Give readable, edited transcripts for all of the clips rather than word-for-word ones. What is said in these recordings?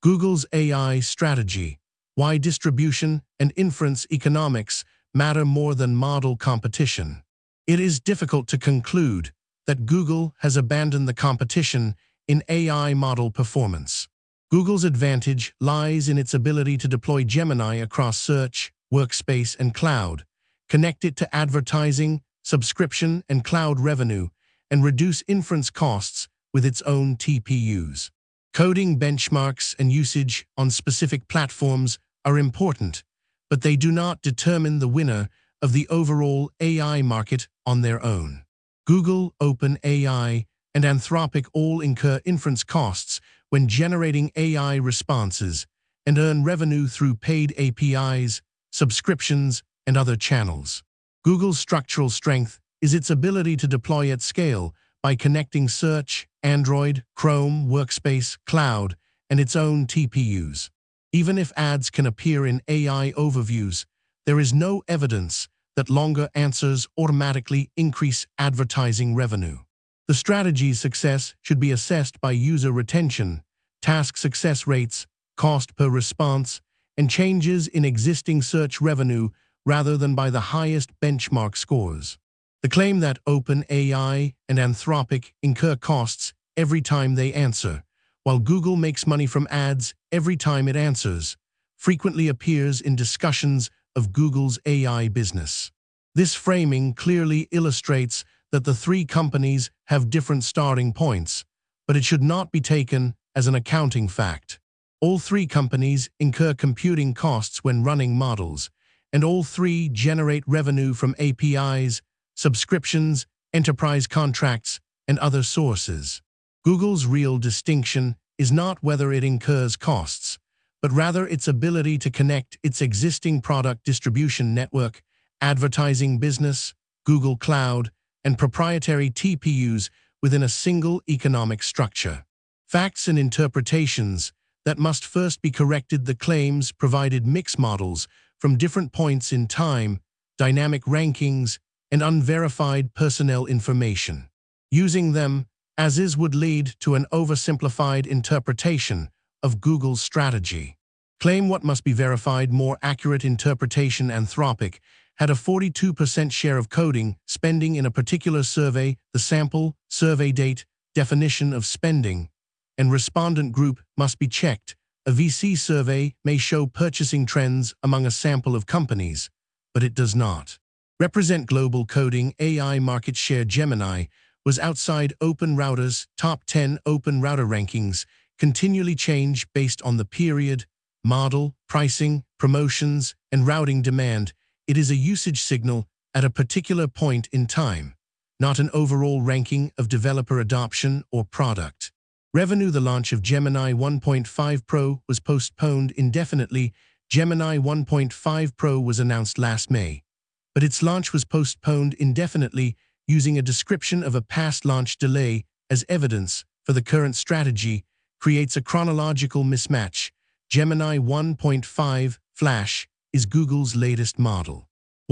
Google's AI strategy, why distribution and inference economics matter more than model competition. It is difficult to conclude that Google has abandoned the competition in AI model performance. Google's advantage lies in its ability to deploy Gemini across search, workspace, and cloud, connect it to advertising, subscription, and cloud revenue, and reduce inference costs with its own TPUs. Coding benchmarks and usage on specific platforms are important, but they do not determine the winner of the overall AI market on their own. Google, OpenAI, and Anthropic all incur inference costs when generating AI responses and earn revenue through paid APIs, subscriptions, and other channels. Google's structural strength is its ability to deploy at scale by connecting Search, Android, Chrome, Workspace, Cloud, and its own TPUs. Even if ads can appear in AI overviews, there is no evidence that longer answers automatically increase advertising revenue. The strategy's success should be assessed by user retention, task success rates, cost per response, and changes in existing search revenue rather than by the highest benchmark scores. The claim that OpenAI and Anthropic incur costs every time they answer, while Google makes money from ads every time it answers, frequently appears in discussions of Google's AI business. This framing clearly illustrates that the three companies have different starting points, but it should not be taken as an accounting fact. All three companies incur computing costs when running models, and all three generate revenue from APIs, subscriptions, enterprise contracts, and other sources. Google's real distinction is not whether it incurs costs, but rather its ability to connect its existing product distribution network, advertising business, Google Cloud, and proprietary TPUs within a single economic structure. Facts and interpretations that must first be corrected. The claims provided mixed models from different points in time, dynamic rankings, and unverified personnel information. Using them as is would lead to an oversimplified interpretation of Google's strategy. Claim what must be verified. More accurate interpretation. Anthropic had a 42% share of coding spending in a particular survey. The sample, survey date, definition of spending, and respondent group must be checked. A VC survey may show purchasing trends among a sample of companies, but it does not represent global coding AI market share. Gemini was outside OpenRouter's top 10. Open Router rankings continually change based on the period, model, pricing, promotions, and routing demand. It is a usage signal at a particular point in time, not an overall ranking of developer adoption or product revenue. The launch of Gemini 1.5 Pro was postponed indefinitely. Gemini 1.5 Pro was announced last May, but its launch was postponed indefinitely, using a description of a past launch delay as evidence for the current strategy creates a chronological mismatch. Gemini 1.5 Flash is Google's latest model.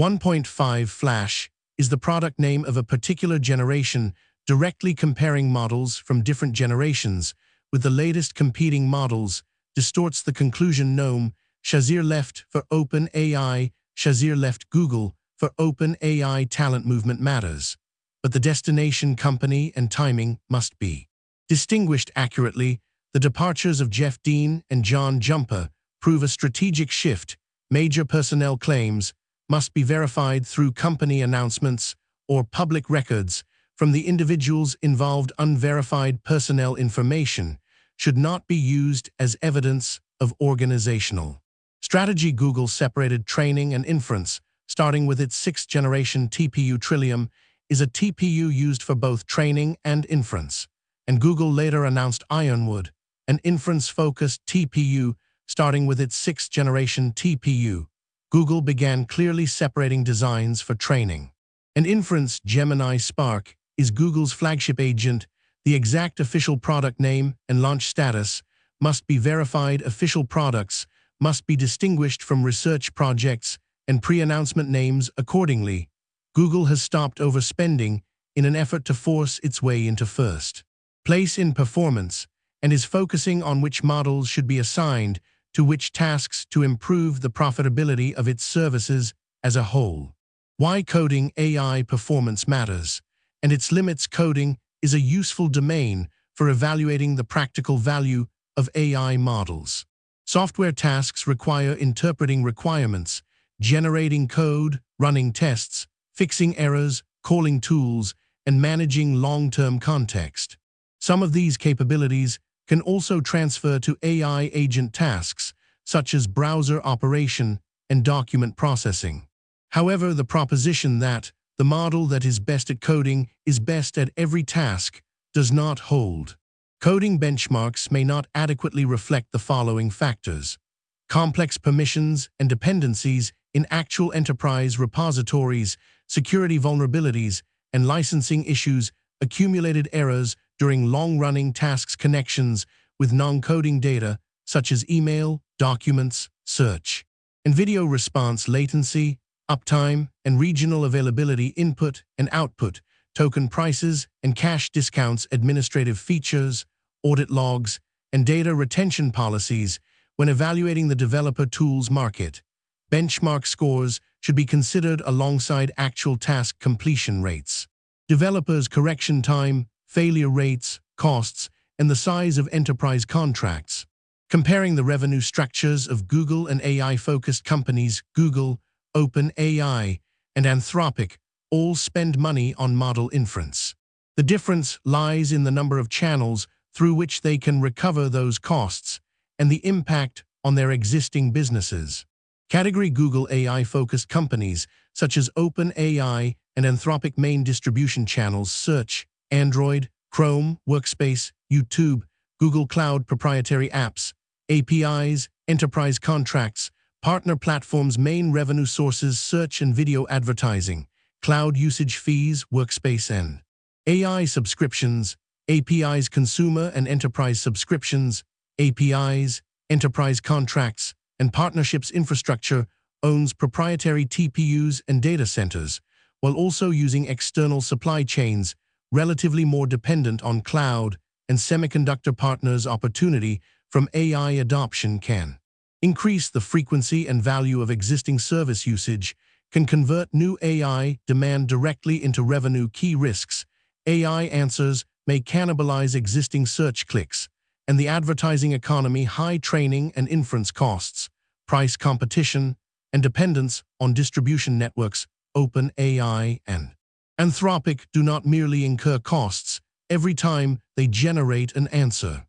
1.5 Flash is the product name of a particular generation, directly comparing models from different generations with the latest competing models distorts the conclusion. Noam Shazir left for OpenAI. Shazir left Google for OpenAI. Talent movement matters, but the destination, company, and timing must be distinguished accurately. The departures of Jeff Dean and John Jumper prove a strategic shift. Major personnel claims must be verified through company announcements or public records from the individuals involved. Unverified personnel information should not be used as evidence of organizational strategy. Google separated training and inference, starting with its 6th-generation TPU. Trillium is a TPU used for both training and inference, and Google later announced Ironwood, an inference-focused TPU, starting with its 6th-generation TPU. Google began clearly separating designs for training and inference. Gemini Spark is Google's flagship agent. The exact official product name and launch status must be verified. Official products must be distinguished from research projects and pre-announcement names accordingly. Google has stopped overspending in an effort to force its way into first place in performance and is focusing on which models should be assigned to which tasks to improve the profitability of its services as a whole. Why coding AI performance matters, and its limits. Coding is a useful domain for evaluating the practical value of AI models. Software tasks require interpreting requirements, generating code, running tests, fixing errors, calling tools, and managing long-term context. Some of these capabilities can also transfer to AI agent tasks, such as browser operation and document processing. However, the proposition that the model that is best at coding is best at every task does not hold. Coding benchmarks may not adequately reflect the following factors: complex permissions and dependencies in actual enterprise repositories, security vulnerabilities, and licensing issues, accumulated errors during long-running tasks, connections with non-coding data such as email, documents, search, and video response, latency, uptime, and regional availability, input and output, token prices and cache discounts, administrative features, audit logs, and data retention policies. When evaluating the developer tools market, benchmark scores should be considered alongside actual task completion rates, developers' correction time, failure rates, costs, and the size of enterprise contracts. Comparing the revenue structures of Google and AI-focused companies. Google, OpenAI, and Anthropic all spend money on model inference. The difference lies in the number of channels through which they can recover those costs and the impact on their existing businesses. Category: Google AI-focused companies such as OpenAI and Anthropic. Main distribution channels: search, Android, Chrome, Workspace, YouTube, Google Cloud, proprietary apps, APIs, enterprise contracts, partner platforms. Main revenue sources: search and video advertising, cloud usage fees, Workspace and AI subscriptions, APIs, consumer and enterprise subscriptions, APIs, enterprise contracts, and partnerships. Infrastructure owns proprietary TPUs and data centers, while also using external supply chains, relatively more dependent on cloud and semiconductor partners. Opportunity from AI adoption can increase the frequency and value of existing service usage, can convert new AI demand directly into revenue. Key risks: AI answers may cannibalize existing search clicks, and the advertising economy. High training and inference costs, price competition, and dependence on distribution networks. OpenAI and Anthropic do not merely incur costs every time they generate an answer.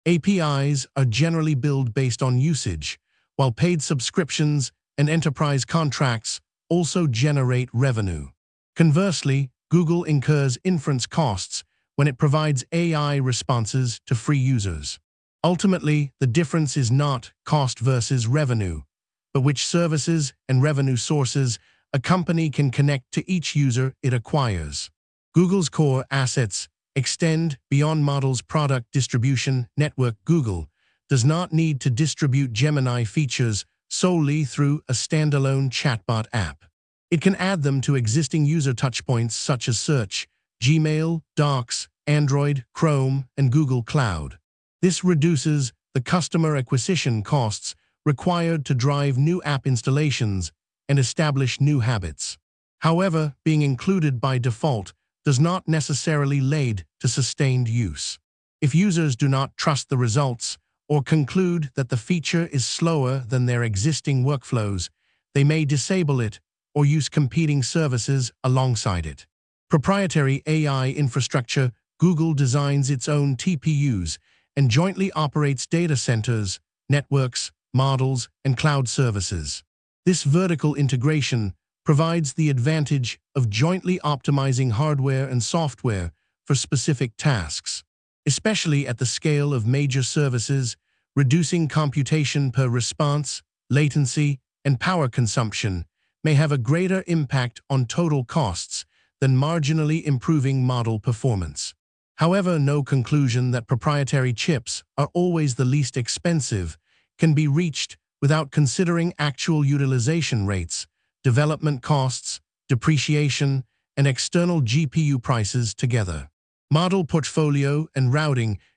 APIs are generally billed based on usage, while paid subscriptions and enterprise contracts also generate revenue. Conversely, Google incurs inference costs when it provides AI responses to free users. Ultimately, the difference is not cost versus revenue, but which services and revenue sources a company can connect to each user it acquires. Google's core assets extend beyond models. Product distribution network: Google does not need to distribute Gemini features solely through a standalone chatbot app. It can add them to existing user touchpoints such as search, Gmail, Docs, Android, Chrome, and Google Cloud. This reduces the customer acquisition costs required to drive new app installations and establish new habits. However, being included by default does not necessarily lead to sustained use. If users do not trust the results or conclude that the feature is slower than their existing workflows, they may disable it or use competing services alongside it. Proprietary AI infrastructure: Google designs its own TPUs and jointly operates data centers, networks, models, and cloud services. This vertical integration provides the advantage of jointly optimizing hardware and software for specific tasks, especially at the scale of major services. Reducing computation per response, latency, and power consumption may have a greater impact on total costs than marginally improving model performance. However, no conclusion that proprietary chips are always the least expensive can be reached without considering actual utilization rates, development costs, depreciation, and external GPU prices together. Model portfolio and routing: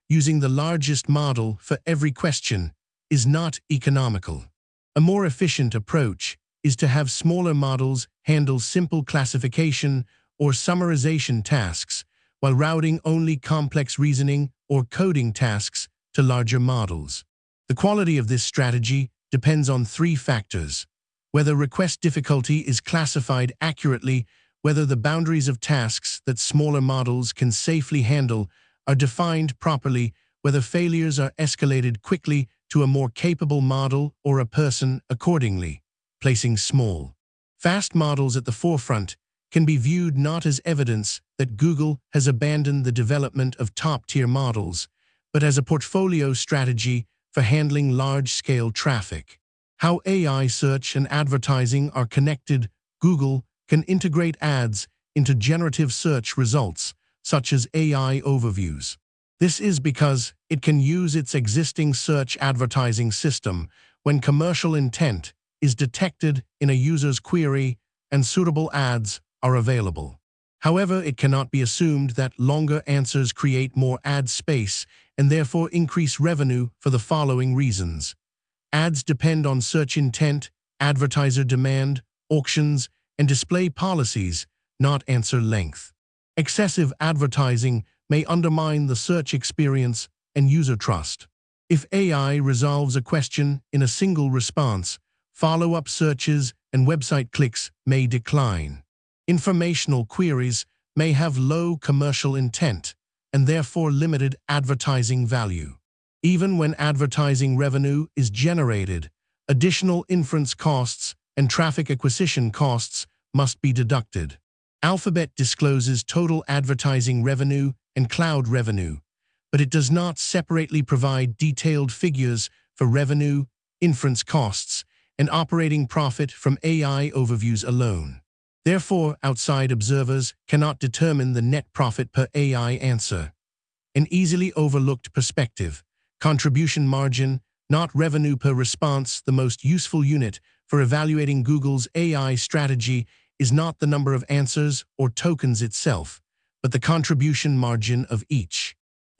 using the largest model for every question is not economical. A more efficient approach is to have smaller models handle simple classification or summarization tasks, while routing only complex reasoning or coding tasks to larger models. The quality of this strategy depends on three factors: whether request difficulty is classified accurately, whether the boundaries of tasks that smaller models can safely handle are defined properly, whether failures are escalated quickly to a more capable model or a person accordingly. Placing small, fast models at the forefront can be viewed not as evidence that Google has abandoned the development of top-tier models, but as a portfolio strategy for handling large-scale traffic. How AI search and advertising are connected. Google can integrate ads into generative search results, such as AI overviews. This is because it can use its existing search advertising system when commercial intent is detected in a user's query and suitable ads are available. However, it cannot be assumed that longer answers create more ad space and therefore increase revenue for the following reasons. Ads depend on search intent, advertiser demand, auctions, and display policies, not answer length. Excessive advertising may undermine the search experience and user trust. If AI resolves a question in a single response, follow-up searches and website clicks may decline. Informational queries may have low commercial intent and therefore limited advertising value. Even when advertising revenue is generated, additional inference costs and traffic acquisition costs must be deducted. Alphabet discloses total advertising revenue and cloud revenue, but it does not separately provide detailed figures for revenue, inference costs, and operating profit from AI overviews alone. Therefore, outside observers cannot determine the net profit per AI answer. An easily overlooked perspective: contribution margin, not revenue per response. The most useful unit for evaluating Google's AI strategy is not the number of answers or tokens itself, but the contribution margin of each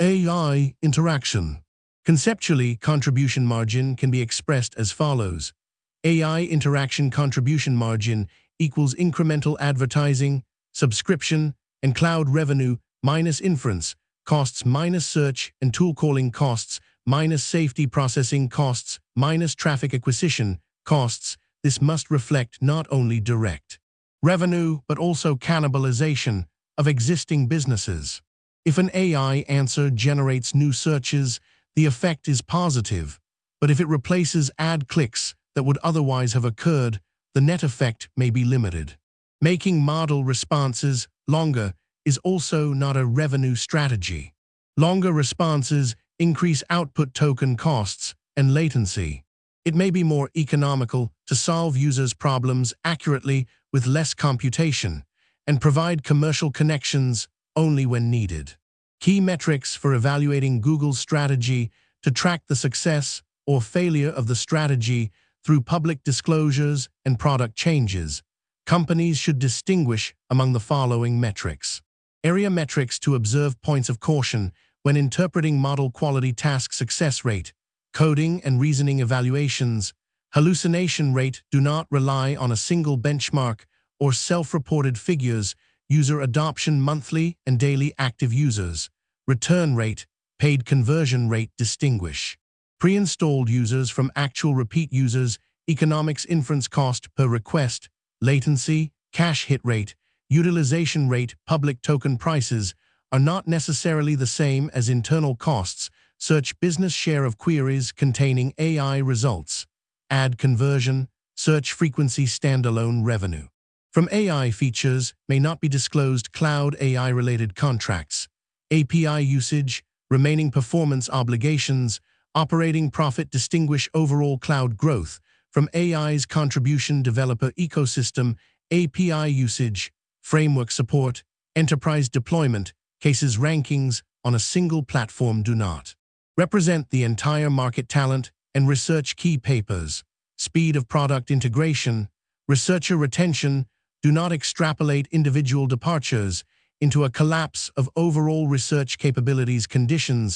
AI interaction. Conceptually, contribution margin can be expressed as follows: AI interaction contribution margin equals incremental advertising, subscription, and cloud revenue minus inference costs minus search and tool calling costs minus safety processing costs minus traffic acquisition costs. This must reflect not only direct revenue but also cannibalization of existing businesses. If an AI answer generates new searches, the effect is positive, but if it replaces ad clicks that would otherwise have occurred, the net effect may be limited. Making model responses longer is also not a revenue strategy. Longer responses increase output token costs and latency. It may be more economical to solve users' problems accurately with less computation and provide commercial connections only when needed. Key metrics for evaluating Google's strategy: to track the success or failure of the strategy through public disclosures and product changes, companies should distinguish among the following metrics. Area metrics to observe points of caution when interpreting model quality: task success rate, coding and reasoning evaluations, hallucination rate. Do not rely on a single benchmark or self-reported figures. User adoption: monthly and daily active users, return rate, paid conversion rate. Distinguish pre-installed users from actual repeat users, economics: inference cost per request, latency, cache hit rate, utilization rate. Public token prices are not necessarily the same as internal costs. Search business share of queries containing AI results, ad conversion, search frequency. Standalone revenue from AI features may not be disclosed. Cloud AI-related contracts, API usage, remaining performance obligations, operating profit. Distinguish overall cloud growth from AI's contribution. Developer ecosystem, API usage, framework support, enterprise deployment. Cases rankings on a single platform do not represent the entire market. Talent and research key papers, speed of product integration, researcher retention. Do not extrapolate individual departures into a collapse of overall research capabilities. Conditions: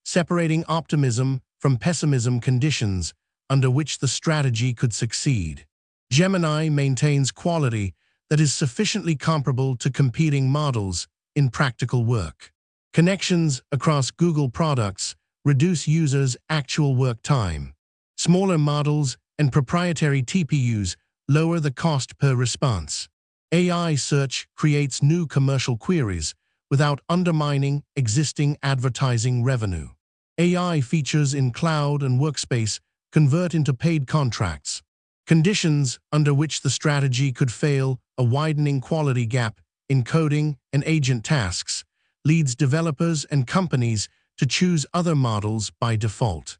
separating optimism from pessimism conditions under which the strategy could succeed. Gemini maintains quality that is sufficiently comparable to competing models in practical work. Connections across Google products reduce users' actual work time. Smaller models and proprietary TPUs lower the cost per response. AI search creates new commercial queries without undermining existing advertising revenue. AI features in cloud and workspace convert into paid contracts. Conditions under which the strategy could fail, a widening quality gap in coding and agent tasks, leads developers and companies to choose other models by default.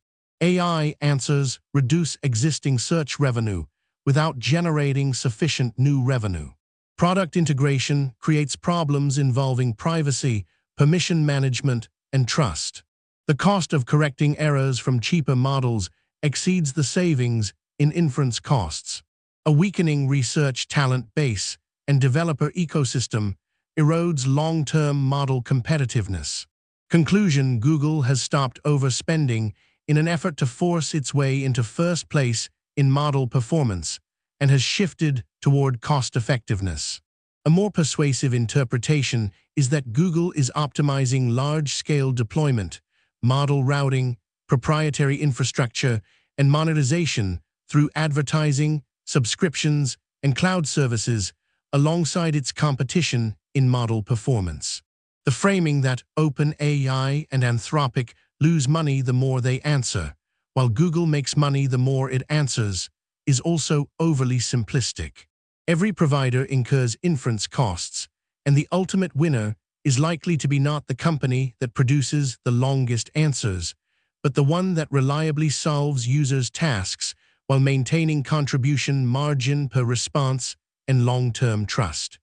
AI answers reduce existing search revenue without generating sufficient new revenue. Product integration creates problems involving privacy, permission management, and trust. The cost of correcting errors from cheaper models exceeds the savings in inference costs. A weakening research talent base and developer ecosystem erodes long-term model competitiveness. Conclusion: Google has stopped overspending in an effort to force its way into first place in model performance and has shifted toward cost-effectiveness. A more persuasive interpretation is that Google is optimizing large-scale deployment, model routing, proprietary infrastructure, and monetization through advertising, subscriptions, and cloud services alongside its competition in model performance. The framing that OpenAI and Anthropic lose money the more they answer, while Google makes money the more it answers, is also overly simplistic. Every provider incurs inference costs, and the ultimate winner is likely to be not the company that produces the longest answers, but the one that reliably solves users' tasks while maintaining contribution margin per response and long-term trust.